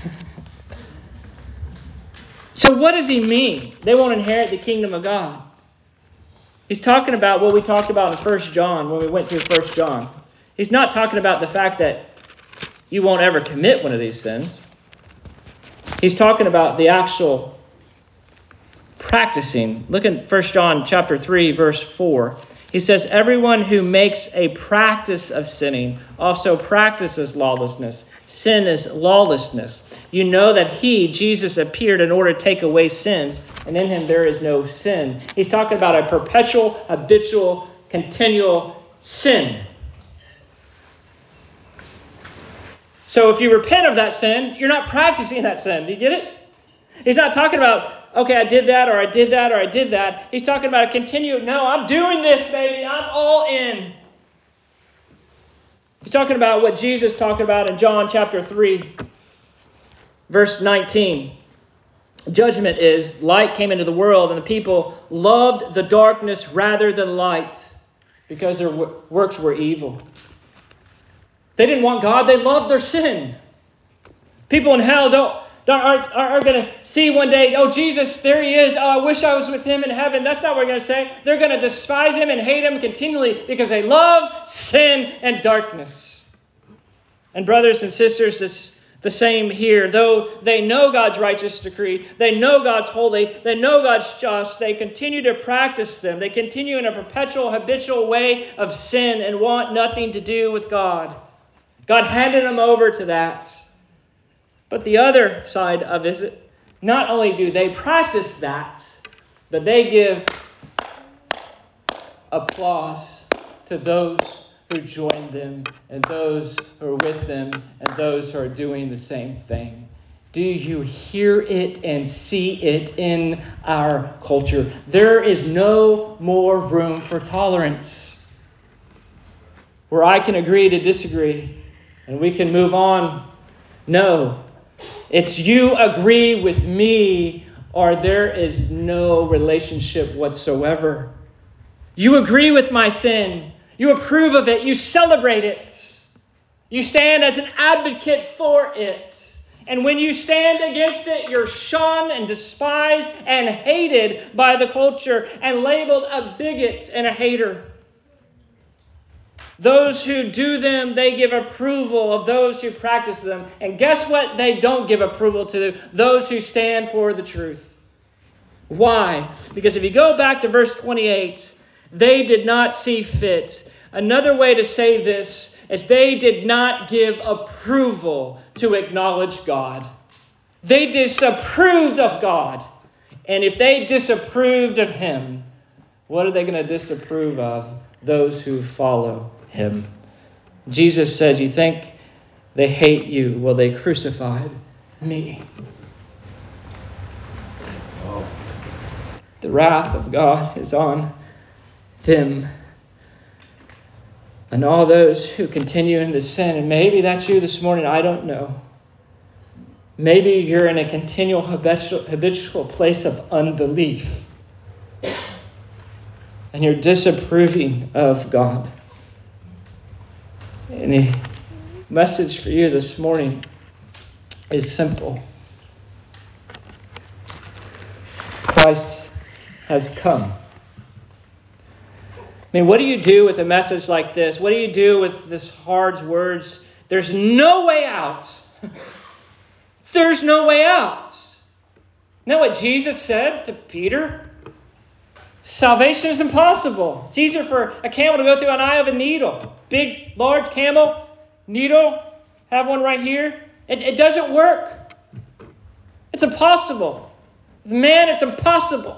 So what does he mean? They won't inherit the kingdom of God. He's talking about what we talked about in First John when we went through First John. He's not talking about the fact that you won't ever commit one of these sins. He's talking about the actual practicing. Look at First John chapter three, verse four. He says, everyone who makes a practice of sinning also practices lawlessness. Sin is lawlessness. You know that he, Jesus, appeared in order to take away sins, and in him there is no sin. He's talking about a perpetual, habitual, continual sin. So if you repent of that sin, you're not practicing that sin. Do you get it? He's not talking about, okay, I did that, or I did that, or I did that. He's talking about a continued, no, I'm doing this, baby. I'm all in. He's talking about what Jesus talked about in John chapter three, verse nineteen. Judgment is, light came into the world, and the people loved the darkness rather than light because their works were evil. They didn't want God. They loved their sin. People in hell don't, don't aren't, aren't going to see one day, oh, Jesus, there he is. Oh, I wish I was with him in heaven. That's not what they're going to say. They're going to despise him and hate him continually because they love sin and darkness. And brothers and sisters, it's the same here. Though they know God's righteous decree, they know God's holy, they know God's just, they continue to practice them. They continue in a perpetual, habitual way of sin and want nothing to do with God. God handed them over to that. But the other side of it is, not only do they practice that, but they give applause to those who join them and those who are with them and those who are doing the same thing. Do you hear it and see it in our culture? There is no more room for tolerance. Where I can agree to disagree and we can move on. No. It's you agree with me or there is no relationship whatsoever. You agree with my sin. You approve of it. You celebrate it. You stand as an advocate for it. And when you stand against it, you're shunned and despised and hated by the culture and labeled a bigot and a hater. Those who do them, they give approval of those who practice them. And guess what? They don't give approval to those who stand for the truth. Why? Because if you go back to verse twenty-eight, they did not see fit. Another way to say this is they did not give approval to acknowledge God. They disapproved of God. And if they disapproved of him, what are they going to disapprove of? Those who follow him. Jesus said, you think they hate you? Well, they crucified me. Oh. The wrath of God is on them. And all those who continue in the sin. And maybe that's you this morning. I don't know. Maybe you're in a continual habitual, habitual place of unbelief. And you're disapproving of God. And the message for you this morning is simple. Christ has come. I mean, what do you do with a message like this? What do you do with this hard words? There's no way out. There's no way out. You know what Jesus said to Peter? Salvation is impossible. It's easier for a camel to go through an eye of a needle. Big, large camel, needle, have one right here. It, it doesn't work. It's impossible. Man, it's impossible.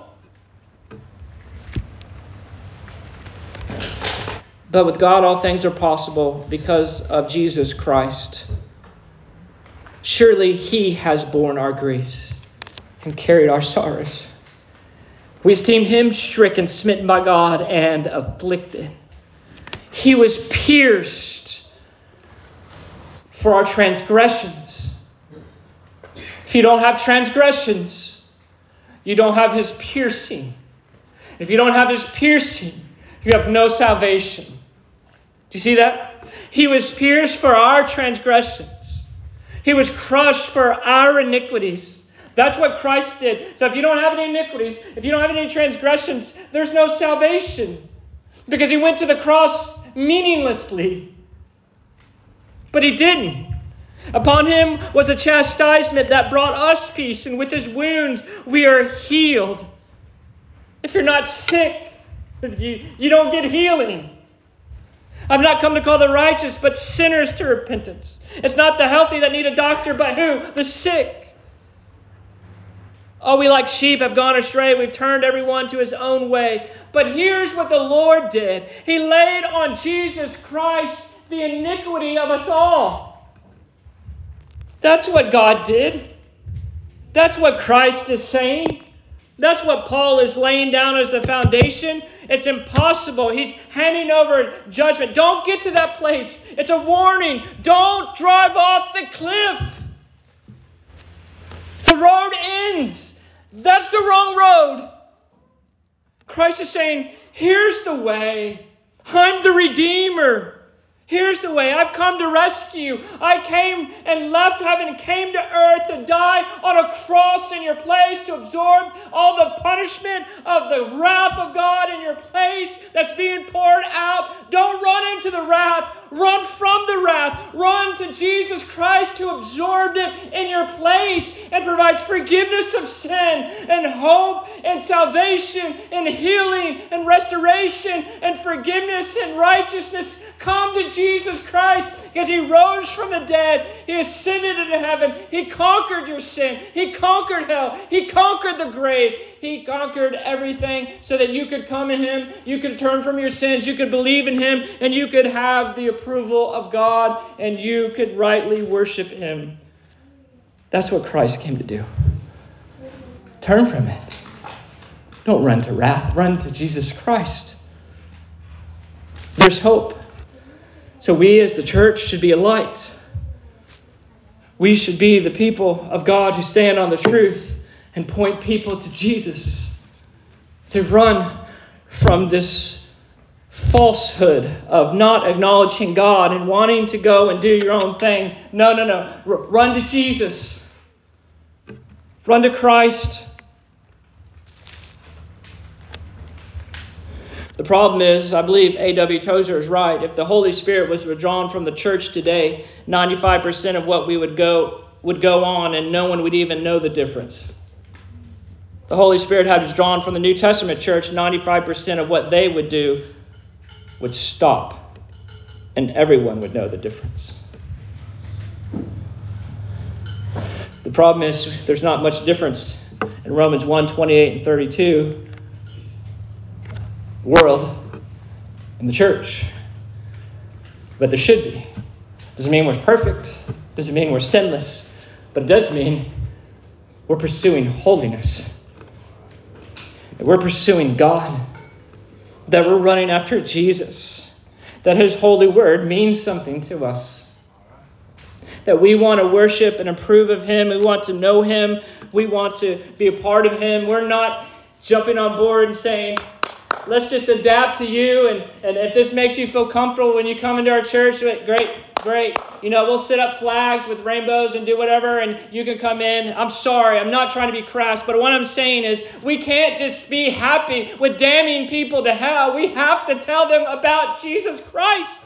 But with God, all things are possible because of Jesus Christ. Surely he has borne our griefs and carried our sorrows. We esteem him stricken, smitten by God, and afflicted. He was pierced for our transgressions. If you don't have transgressions, you don't have his piercing. If you don't have his piercing, you have no salvation. Do you see that? He was pierced for our transgressions. He was crushed for our iniquities. That's what Christ did. So if you don't have any iniquities, if you don't have any transgressions, there's no salvation. Because he went to the cross meaninglessly. But he didn't. Upon him was a chastisement that brought us peace, and with his wounds we are healed. If you're not sick, you, you don't get healing. I've not come to call the righteous, but sinners to repentance. It's not the healthy that need a doctor, but who? The sick. Oh, we like sheep have gone astray. We've turned everyone to his own way. But here's what the Lord did. He laid on Jesus Christ the iniquity of us all. That's what God did. That's what Christ is saying. That's what Paul is laying down as the foundation. It's impossible. He's handing over judgment. Don't get to that place. It's a warning. Don't drive off the cliff. The road ends. That's the wrong road. Christ is saying, here's the way. I'm the Redeemer. Here's the way. I've come to rescue. I came and left heaven and came to earth to die on a cross in your place, to absorb all the punishment of the wrath of God in your place that's being poured out. Don't run into the wrath. Run from the wrath. Run to Jesus Christ who absorbed it in your place and provides forgiveness of sin and hope and salvation and healing and restoration and forgiveness and righteousness. Come to Jesus Christ because he rose from the dead. He ascended into heaven. He conquered your sin. He conquered hell. He conquered the grave. He conquered everything so that you could come to him. You could turn from your sins. You could believe in him. And you could have the approval of God. And you could rightly worship him. That's what Christ came to do. Turn from it. Don't run to wrath. Run to Jesus Christ. There's hope. So we as the church should be a light. We should be the people of God who stand on the truth and point people to Jesus. To run from this falsehood of not acknowledging God and wanting to go and do your own thing. No, no, no. R- run to Jesus. Run to Christ. The problem is, I believe A W Tozer is right. If the Holy Spirit was withdrawn from the church today, ninety-five percent of what we would go would go on and no one would even know the difference. The Holy Spirit had withdrawn from the New Testament church, ninety-five percent of what they would do would stop. And everyone would know the difference. The problem is there's not much difference In Romans one, twenty-eight and thirty-two, world and the church. But there should be. Doesn't mean we're perfect. Doesn't mean we're sinless. But it does mean we're pursuing holiness. That we're pursuing God. That we're running after Jesus. That his holy word means something to us. That we want to worship and approve of him. We want to know him. We want to be a part of him. We're not jumping on board and saying, let's just adapt to you. And, and if this makes you feel comfortable when you come into our church, great, great. You know, we'll set up flags with rainbows and do whatever, and you can come in. I'm sorry. I'm not trying to be crass. But what I'm saying is we can't just be happy with damning people to hell. We have to tell them about Jesus Christ.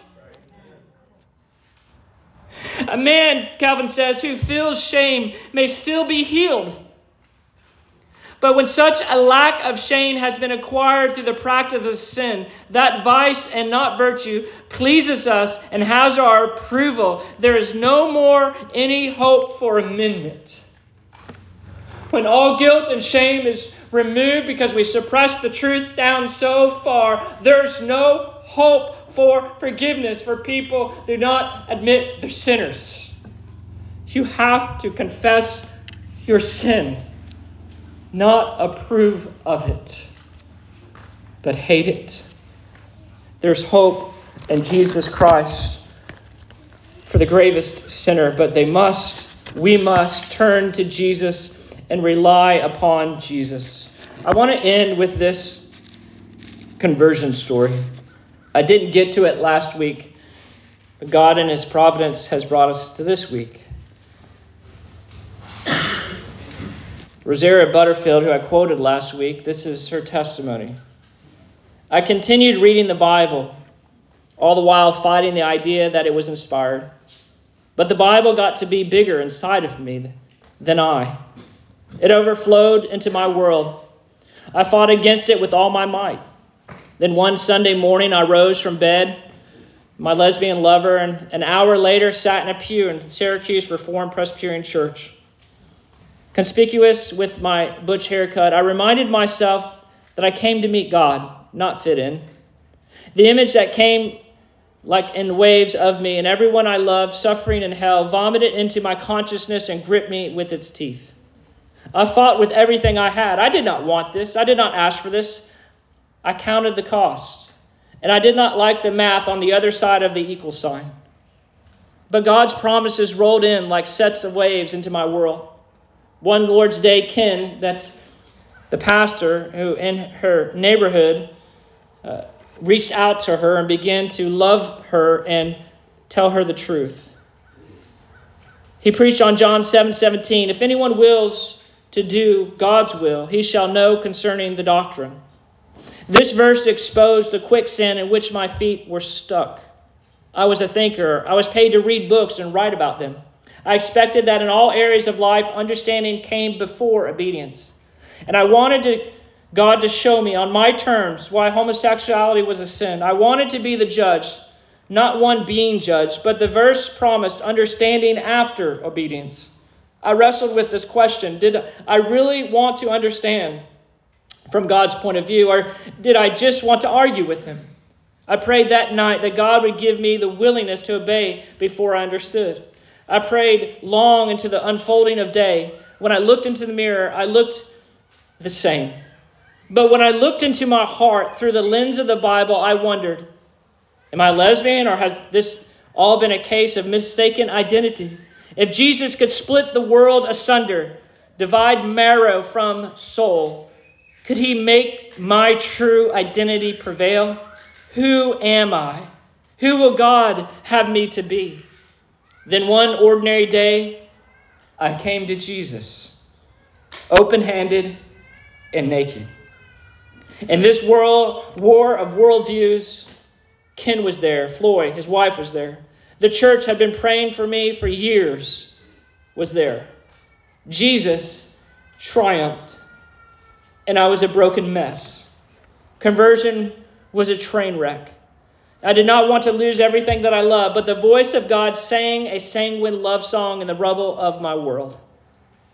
A man, Calvin says, who feels shame may still be healed. But when such a lack of shame has been acquired through the practice of sin, that vice and not virtue pleases us and has our approval, there is no more any hope for amendment. When all guilt and shame is removed because we suppress the truth down so far, there's no hope for forgiveness for people who do not admit they're sinners. You have to confess your sin, not approve of it, but hate it. There's hope in Jesus Christ for the gravest sinner, but they must, we must turn to Jesus and rely upon Jesus. I want to end with this conversion story. I didn't get to it last week, but God in his providence has brought us to this week. Rosaria Butterfield, who I quoted last week, this is her testimony. I continued reading the Bible, all the while fighting the idea that it was inspired. But the Bible got to be bigger inside of me than I. It overflowed into my world. I fought against it with all my might. Then one Sunday morning, I rose from bed, my lesbian lover, and an hour later sat in a pew in Syracuse Reformed Presbyterian Church. Conspicuous with my butch haircut, I reminded myself that I came to meet God, not fit in. The image that came like in waves of me and everyone I loved suffering in hell vomited into my consciousness and gripped me with its teeth. I fought with everything I had. I did not want this. I did not ask for this. I counted the cost, and I did not like the math on the other side of the equal sign. But God's promises rolled in like sets of waves into my world. One Lord's Day, Ken, that's the pastor who in her neighborhood uh, reached out to her and began to love her and tell her the truth. He preached on John seven seventeen. If anyone wills to do God's will, he shall know concerning the doctrine. This verse exposed the quicksand in which my feet were stuck. I was a thinker. I was paid to read books and write about them. I expected that in all areas of life, understanding came before obedience. And I wanted to, God to show me on my terms why homosexuality was a sin. I wanted to be the judge, not one being judged, but the verse promised understanding after obedience. I wrestled with this question. Did I really want to understand from God's point of view, or did I just want to argue with him? I prayed that night that God would give me the willingness to obey before I understood. I prayed long into the unfolding of day. When I looked into the mirror, I looked the same. But when I looked into my heart through the lens of the Bible, I wondered, am I lesbian, or has this all been a case of mistaken identity? If Jesus could split the world asunder, divide marrow from soul, could he make my true identity prevail? Who am I? Who will God have me to be? Then one ordinary day, I came to Jesus, open-handed and naked. In this world war of worldviews, Ken was there. Floyd, his wife, was there. The church had been praying for me for years, was there. Jesus triumphed, and I was a broken mess. Conversion was a train wreck. I did not want to lose everything that I loved, but the voice of God sang a sanguine love song in the rubble of my world.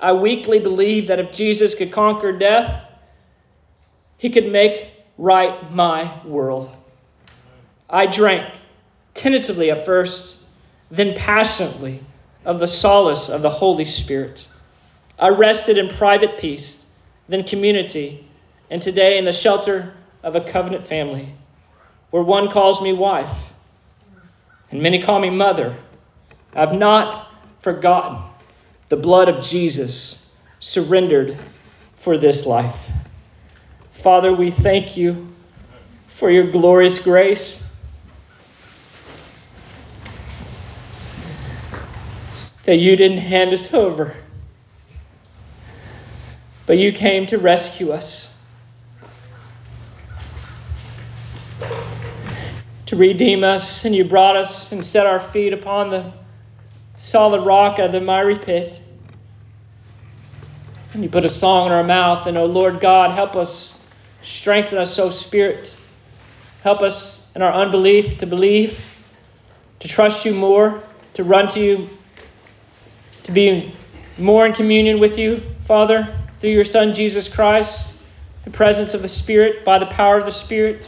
I weakly believe that if Jesus could conquer death, he could make right my world. I drank tentatively at first, then passionately of the solace of the Holy Spirit. I rested in private peace, then community, and today in the shelter of a covenant family, where one calls me wife, and many call me mother. I've not forgotten the blood of Jesus surrendered for this life. Father, we thank you for your glorious grace. That you didn't hand us over, but you came to rescue us, to redeem us, and you brought us and set our feet upon the solid rock of the miry pit. And you put a song in our mouth, and oh Lord God, help us, strengthen us, O Spirit. Help us in our unbelief to believe, to trust you more, to run to you, to be more in communion with you, Father, through your Son, Jesus Christ, the presence of the Spirit, by the power of the Spirit.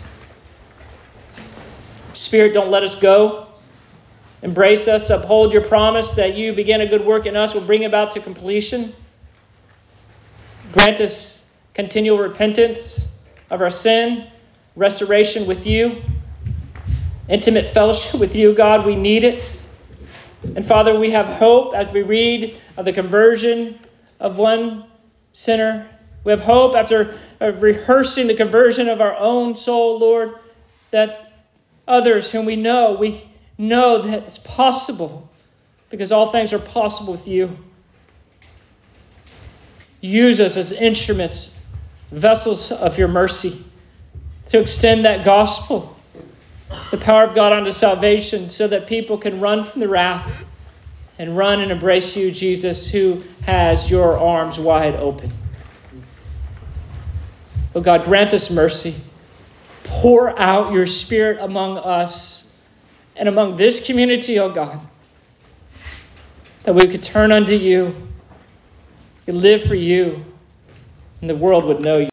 Spirit, don't let us go. Embrace us, uphold your promise that you begin a good work in us, will bring about to completion. Grant us continual repentance of our sin, restoration with you, intimate fellowship with you, God. We need it. And Father, we have hope as we read of the conversion of one sinner. We have hope after rehearsing the conversion of our own soul, Lord, that others whom we know, we know that it's possible because all things are possible with you. Use us as instruments, vessels of your mercy to extend that gospel, the power of God unto salvation, so that people can run from the wrath and run and embrace you, Jesus, who has your arms wide open. Oh God, grant us mercy. Pour out your Spirit among us and among this community, oh God, that we could turn unto you, live for you, and the world would know you.